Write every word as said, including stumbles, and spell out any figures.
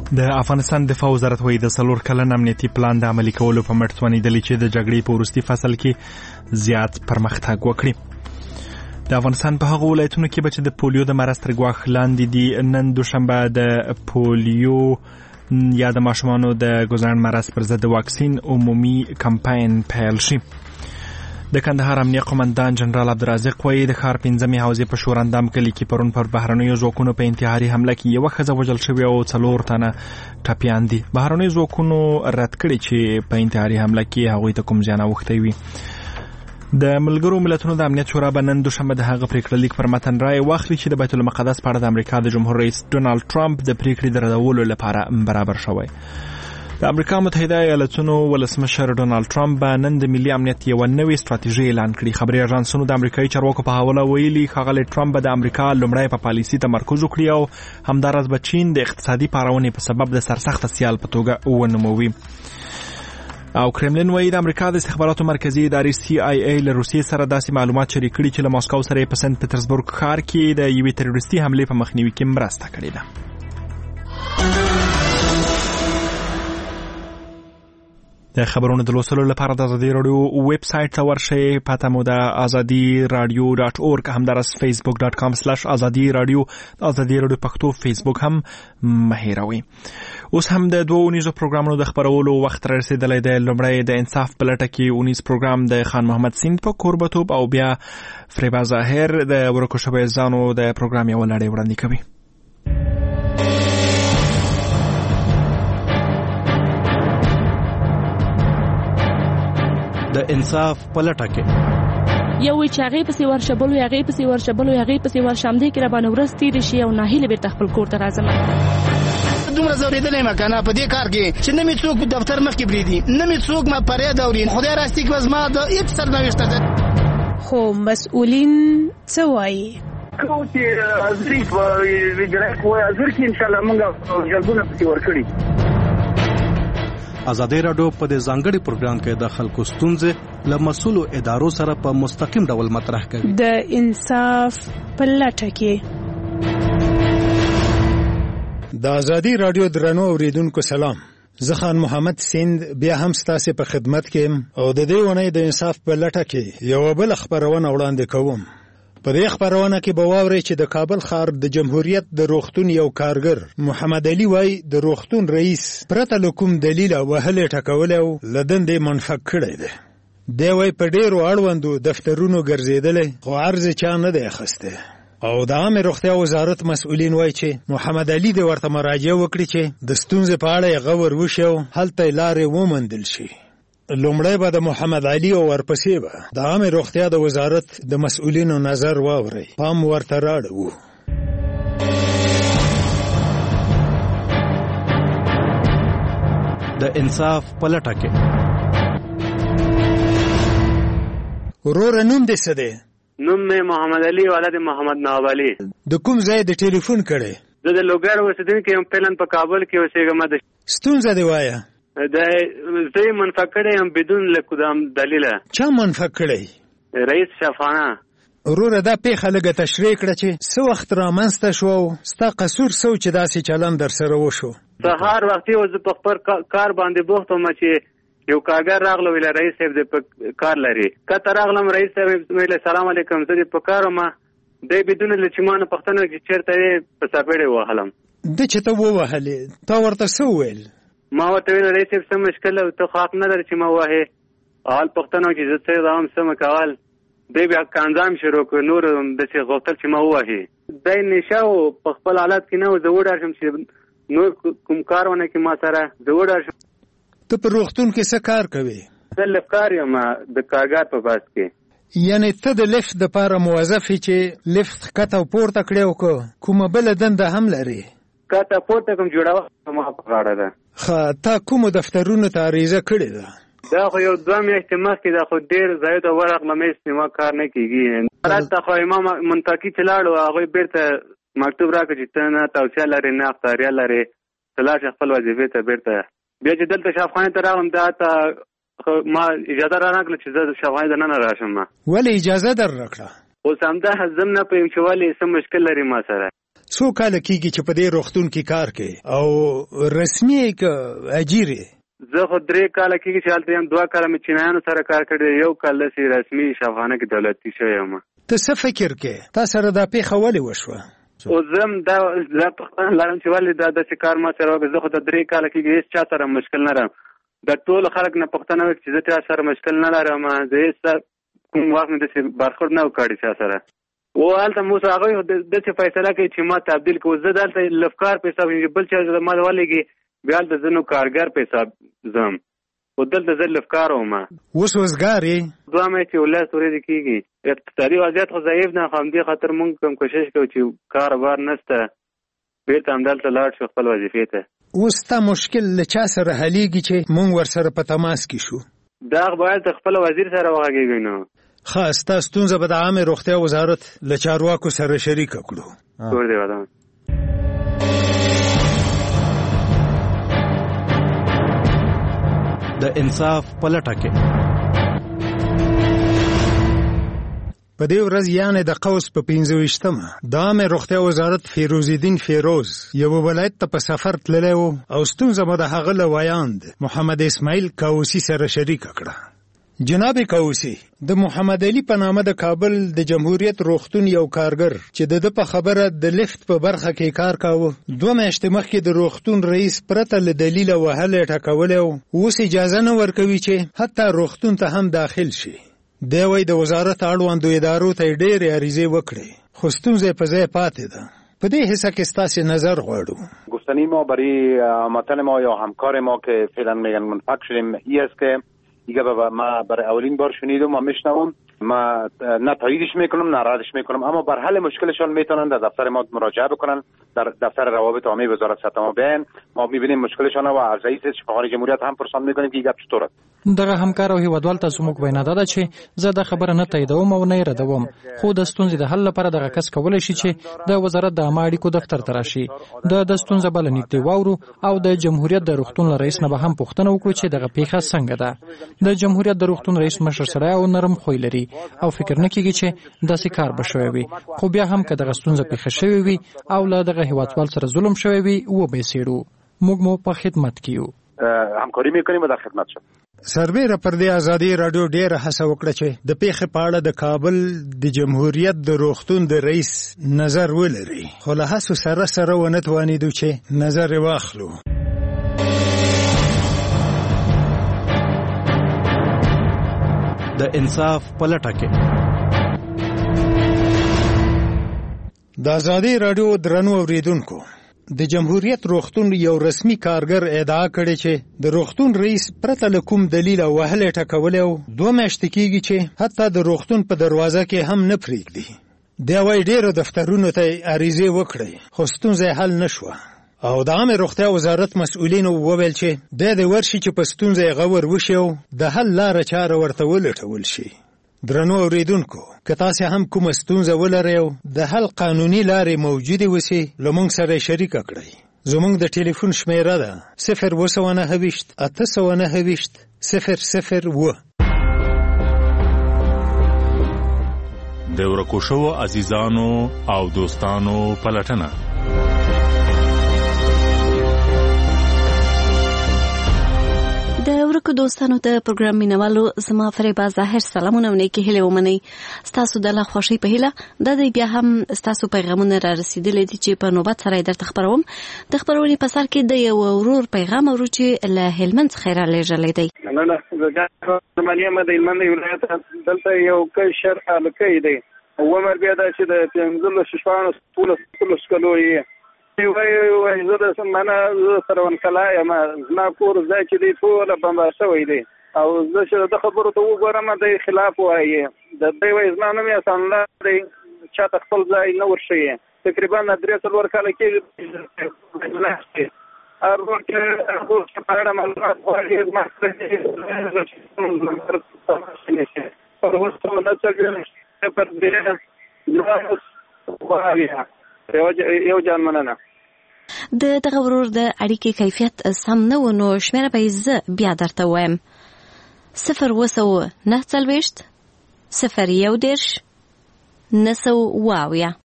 د افغانستان دفاع وزارت وایي د څلور کلن امنیتي پلان د عملي کولو په مټ توانیدلی چې د جګړې په وروستي فصل کې زیات پرمختګ وکړي. د افغانستان په هغو ولایتونو کې به چې د پولیو د مرض تر ګواښ لاندې دي، نن دوشنبه د پولیو یا د ماشومانو د ګوزڼ مرض پر ضد واکسین عمومي کمپاین پیل شي. د کندهار امنیه قومندان جنرال عبدالرازق وایي د ښار پنځمې حوزې په شوراندام کلي کې پرون پر بهرنیو ځواکونو په انتحاري حمله کې یوه ښځه وژل شوې او څلور تنه ټپیان دي. بهرنیو ځواکونو رد کړي چې په انتحاري حمله کې هغوی ته کوم زیان اوښتی وي. د ملګرو ملتونو د امنیت شورا به نن دوشنبه د هغه پریکړه لیک پر متن رایې واخلي چې د بیت المقدس په اړه د امریکا د جمهور رئیس ډونالد ټرمپ د پریکړې د ردولو لپاره برابر شوی. د امریکا متحده ایالتونو ولسمشر ډونالد ټرمپ به نن د ملي امنیت یوه نوې ستراتیژي اعلان کړي. خبري اژانسونو د امریکایي چارواکو په حواله ویلي ښاغلی ټرمپ به د امریکا لومړی په پالیسي تمرکز وکړي او همداراز به چین د اقتصادي پارونې په سبب د سرسخته سیال په توګه ونوموي. او کرملین وایي د امریکا د استخباراتو مرکزي ادارې سی آی ای له روسیې سره داسې معلومات شریک کړي چې له ماسکو سره په سنت پټرزبورګ ښار کې د یوې تروریستي حملې په مخنیوي کې مرسته کړې ده. د خبرونو د لوستلو لپاره د ازادي رادیو ویب سایټ ته ورشئ. پته مو د ازادي رادیو ډاټ اورګ، همدارس فیسبوک ډاټ کام سلاش ازادي رادیو. د ازادي رادیو پښتو فیسبوک هم مه هېروئ. اوس هم د دوه اونیزو پروګرامونو د خپرولو وخت رسېدلی دی. لومړی د انصاف په لټه کې اونیز پروګرام د خان محمد سیند په کوربتوب او بیا فریبا ظاهر د ورکو شویو ځانو د پروګرام یوه لړۍ وړاندې کوي. د انصاف په لټه کې یو چې هغه پسې ورشبلو هغه پسې ورشبلو هغه پسې ورشم دي کې را باندې ورستي رشي او ناهیله به تخپل کور ته راځم. دومره زوریدلې مکنه په دې کار کې چې نه می څوک دفتر مخ کې بریدي، نه می څوک ما پرې دورین. خدای راستي کې وزما د هیڅ سرنوشته ده. خو مسؤلین څه وایي؟ کو چې ازري په ویجرای کوه ازر کې ان شاء الله موږ جلبونه پسې ورکړي. ازادي رادیو په دې ځانګړي پروګرام کې د خلکو ستونزې له مسؤلو ادارو سره په مستقیم ډول مطرح کوي. د انصاف په لټه کې د ازادي رادیو درنو اوریدونکو سلام. زه خان محمد سیند بیا هم ستاسو په خدمت کې او د دې ونې د انصاف په لټه کې یو بل خبرونه وړاندې کوم. په دې خبرونه کې به واورئ چې د کابل ښار د جمهوریت د روغتون یو کارګر محمد علي وای د روغتون رئیس پرته له کوم دلیل وهلې ټکولې او له دندې منفک کړی دی. دی وای په ډېرو اړوندو دفترونو ګرځېدلی خو عرض چا نه دی اخیستی. او د عامې روغتیا وزارت مسؤلین وای چې محمد علي د ورته مراجعه وکړي چې د ستونزې په اړه یې غور وشي او هلته یې لارې وموندل شي. لومړی به د محمد علي او ورپسې به د عامې روغتیا د وزارت د مسؤلینو نظر واورئ. پام ورته راړو. د انصاف په لټه کې وروره نوم دې څه دی؟ نوم مې محمد علي ولد محمد نواب علي. د کوم ځای د ټلیفون کړی؟ زه د لوګر اوسېدونکی یم. فعلا په کابل کې اوسېږم. د ستونزه دې وایه؟ د زه منفک کړی یم بدون له کدام دلیله. چا منفک کړی؟ رئیس شفانه. وروره دا پیښه لږه تشریح کړه چې څه وخت رامنځته شو او ستا قصور څه و چې داسې چلند در سره وشو؟ سهار وختي و زه په خپل کار باندې بوخت وم چې یو کارګر راغلو ویله رئیس صاحب دې کار لري. کته راغلم رئیس صاحب ویله سلام علیکم زه دې په کار وم. دی بدون له چې ما نه پوښتنه وکړه چې چېرته یې په څپېړې ووهلم. ده چې ته ووهلې تا ورته څه وویل؟ ما ورته ویل رئیس صاحب څه مشکل او ته خو حق نه لرې چې ما ووهې. حال پوښتنه وکړي زه څه دوام څه مه کول. دی بیا کنځام شروع کړ. نور داسې غوښتل چې ما ووهې. دی نشه و په خپل حالت کې نه و. زه وډار شم چې نور کوم کار ونه کړي ما سره. زه وډار شم. ته په روغتون کې څه کار کوې؟ زه لفټکار یم د کارګر په بس کې. یعنې ته د لفټ دپاره موظف یې چې لفټ ښکته او پورته کړې او که کومه بله دنده هم لرې؟ ښکته پورته کوم جوړول ما په غاړه ده. ښه تا کومو دفترونو ته عریضه کړې ده؟ دا خو یو دوه میاشتې مخکې دا خو ډېر ځایو ته ورغلم هېڅ ما کار نه کېږي. هلته خو امام منطقي چې لاړو هغوی بېرته مکتوب راکړه چې ته نه توصیه لرې نه اختیاریه لرې ته لاړ شه خپل وظیفې ته بېرته. بیا چې دلته شفاخانې ته راغلم دا ته ما اجازه را نه کړه چې زه شفاخانې ته دننه راشم. ولې اجازه در راکړه؟ اوس همدا زم نه پوهېږم چې ولې څه مشکل لري ما سره. څو کاله کېږي چې په دې روغتون کې کار کوي او رسمي که اجیر یې؟ زه خو درې کاله کېږي چې هلته یم. دوه کاله مې چینایانو سره کار کړی، یو کال داسې رسمي شفاخانه کې دولتي شوی یم. ته څه فکر کوې تا سره دا پیښه ولې وشوه؟ او زه هم دا دا پوښتنه لرم چې ولې دا داسې کار ما سره وکړ. زه خو د درې کاله کېږي هېڅ چا سره مشکل نه لرم. د ټولو خلک نه پوښتنه وکړي چې زه چا سره مشکل نه لرم. زه هېڅ کوم وخت مې داسې برخورد نه وکړی چا سره. او هلته مو اوس هغوی داسې فیصله کوي چې ما تبدیل کړو. زه دلته لفکار په حساب یم، بل چا ما ولېږي بیا هلته زه نو کارګر په حساب ځم، خو دلته زه لفکار وم. اوس وزګار یې؟ دوه میاشتې ولس ورځې کېږي. اقتصادي وضعیت خو ضعیف نه، خو همدې خاطر مونږ کوم کوشش کوو چې کاروبار نشته، بېرته همدلته لاړ شو خپل وظیفې ته. اوس ستا مشکل له چا سره حلیږي چې مونږ ورسره په تماس کې شو؟ دا باید د خپل وزیر سره وغږېږئ. نو ښه، ستا ستونزه به د عامې روغتیا وزارت له چارواکو سره شریکه کړو. کور دې ودان. د انصاف په لټه کې په دې ورځ یعنې د قوس په پنځه ویشتمه د عامې روغتیا وزارت فیروزالدین فیروز یو ولایت ته په سفر تللی و او ستونزه مو د هغه له ویاند محمد اسماعیل کاوسي سره شریکه کړه. جناب کاوسي، د محمد علي په نامه د کابل د جمهوریت روغتون یو کارګر چې د ده په خبره د لفت په برخه کې کار کاوه، دوه میاشتې مخکې د روغتون رئیس پرته له دلیله وهلی ټکولی و، اوس اجازه نه ورکوي چې حتی روغتون ته هم داخل شي. دی وایي د وزارت اړوندو ادارو ته یې ډېرې عریضې وکړې، خو ستونزه په ځای پاتې ده. په دې حصه کې ستاسې نظر غواړو. گفتنی ما برای هموطن ما یا همکار ما که فعلا میگن منفک شدیم ای است که دیگه ما برای اولین بار شنیدم و میشنوم، ما نه تاییدش میکنم نه ردش میکنم، اما بر حل مشکلشان میتونن در دفتر ما مراجعه بکنن، در دفتر روابط عامه وزارت صحت ما بیان، ما میبینیم مشکلشان و از رئیس شفاخانه جمهوریت هم پرسان میکنیم که گپ چطوره. دغه همکار او هیوادوال تاسو موږ وینا ده چې زه د خبره نه تاییدوم او نه ردوم، خو د ستونزې د حل لپاره دغه کس کولی شي چې د وزارت د عامه اړیکو دفتر ته راشي، د د ستونزه بل نږدې واورو او د جمهوریت د روغتون رئیس نه به هم پوښتنه وکړو چې دغه پیښه څنګه ده. د جمهوریت د روغتون رئیس مشر سړی او نرم خوی لري او فکر نه کیږي چې داسې کار به شوی وي، خو بیا هم که دغه ستونزه پیښه شوې وي او له دغه هیوادوال سره ظلم شوی وي وبېسېړو، موږ مو په خدمت کې یو، همکاري میکنیم و در خدمت شو. سربیره پر دې ازادي رادیو ډېره هڅه وکړه چې د پیښې په اړه د کابل د جمهوریت د روغتون د رئیس نظر ولري، خو له هڅو سره سره ونه توانېدو چې نظر یې واخلو. د انصاف په لټه کې د ازادي رادیو درنو اوریدونکو، د جمهوریت روغتون یو رسمي کارګر ادعا کړې چې د روغتون رئیس پرته له کوم دلیل او وهلې ټکولی او دوه میاشتې کېږي چې حتی د روغتون په دروازه کې هم نه پرېږدي. دی وایي ډېرو دفترونو ته یې عریضې وکړې خو ستونزه یې حل نه شوه، او د عامې روغتیا وزارت مسؤلینو وویل چې دی دې ورشي چې په ستونزه یې غور وشي او د حل لاره چاره ورته ولټول شي. درنو اوریدونکو، که تاسې هم کومه ستونزه ولرئ او د حل قانوني لارې موجودې وسي، له موږ سره یې شریکه کړئ. زموږ د ټلیفون شمیره ده صفر اوه سوه نهه ویشت اته سوه نهه ویشت صفر صفر اوه. د ورکو شوو عزیزانو او دوستانو پلټنه. د ورکو دوستانو ته پروګرام مینوالو زما فریبا ظاهر سلامونه او نیکې هیلې ومنئ. ستاسو د لا خوښۍ په هیله دا دی بیا هم ستاسو پیغامونه را رسیدلي دي چې په نوبت سره یې درته خپروم. د خپرونې په سر کې د یو ورور پیغام اورو چې له هلمند څخه یې رالیږلی دی. مننه. زه مالیم د هلمند ولایت دلته یو کشر هلکی دی، عمر بیا دا چې د پنځلسو شپاړسو اتلسو کلو یې وایي زه د منه زه سرونکلا یم، زما کور ځای چې دی ټوله بمبار شوی دی او زه چې د خبرو ته وګورم دی خلاف وایي. د دی وایي زما نوم یې حسنالله دی، چاته خپل ځای نه ورښیي. تقریبا درې څلور کاله کېږي هر ورور کې په اړه معلومات غواړي زما پر اوس نه څرګند پر دې غواړي یو جان مننه. د دغه ورور د اړیکې کیفیت سم نه و، نو شمیره به یې زه بیا درته وایم: صفر اوه سوه نهه څلوېښت صفر یو دېرش نهه سوه اووه اویا.